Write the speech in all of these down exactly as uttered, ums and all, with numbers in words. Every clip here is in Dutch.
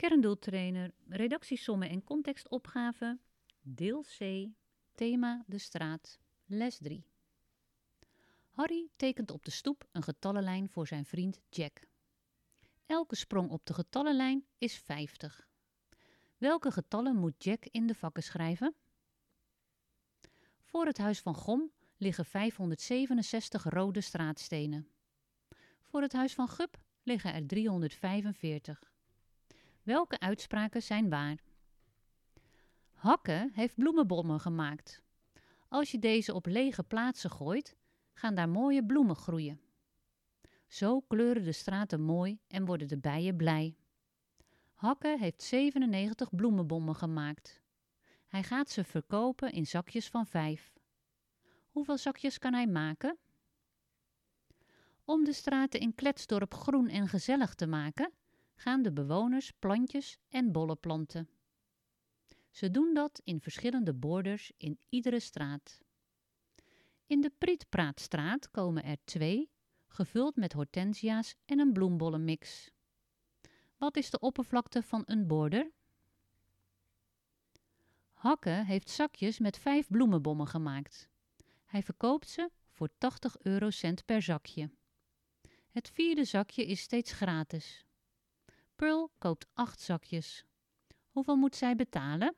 Kerndoeltrainer, redactiesommen en contextopgave, deel C, thema de straat, les drie. Harry tekent op de stoep een getallenlijn voor zijn vriend Jack. Elke sprong op de getallenlijn is vijftig. Welke getallen moet Jack in de vakken schrijven? Voor het huis van Gom liggen vijfhonderdzevenenzestig rode straatstenen. Voor het huis van Gup liggen er driehonderdvijfenveertig. Welke uitspraken zijn waar? Hakke heeft bloemenbommen gemaakt. Als je deze op lege plaatsen gooit, gaan daar mooie bloemen groeien. Zo kleuren de straten mooi en worden de bijen blij. Hakke heeft zevenennegentig bloemenbommen gemaakt. Hij gaat ze verkopen in zakjes van vijf. Hoeveel zakjes kan hij maken? Om de straten in Kletsdorp groen en gezellig te maken, gaan de bewoners plantjes en bollen planten. Ze doen dat in verschillende borders in iedere straat. In de Prietpraatstraat komen er twee, gevuld met hortensia's en een bloembollenmix. Wat is de oppervlakte van een border? Hakke heeft zakjes met vijf bloemenbommen gemaakt. Hij verkoopt ze voor tachtig eurocent per zakje. Het vierde zakje is steeds gratis. Pearl koopt acht zakjes. Hoeveel moet zij betalen?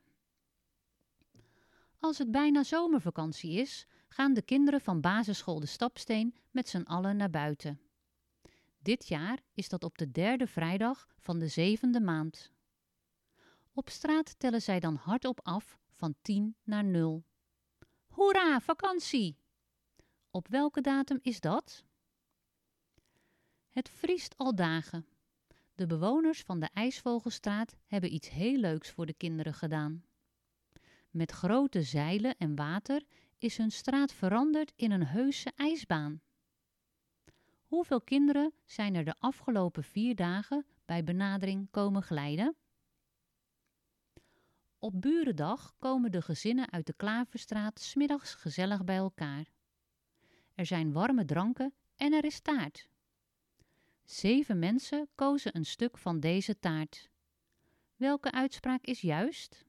Als het bijna zomervakantie is, gaan de kinderen van basisschool De Stapsteen met z'n allen naar buiten. Dit jaar is dat op de derde vrijdag van de zevende maand. Op straat tellen zij dan hardop af van tien naar nul. Hoera, vakantie! Op welke datum is dat? Het vriest al dagen. De bewoners van de IJsvogelstraat hebben iets heel leuks voor de kinderen gedaan. Met grote zeilen en water is hun straat veranderd in een heuse ijsbaan. Hoeveel kinderen zijn er de afgelopen vier dagen bij benadering komen glijden? Op Burendag komen de gezinnen uit de Klaverstraat 's middags gezellig bij elkaar. Er zijn warme dranken en er is taart. Zeven mensen kozen een stuk van deze taart. Welke uitspraak is juist?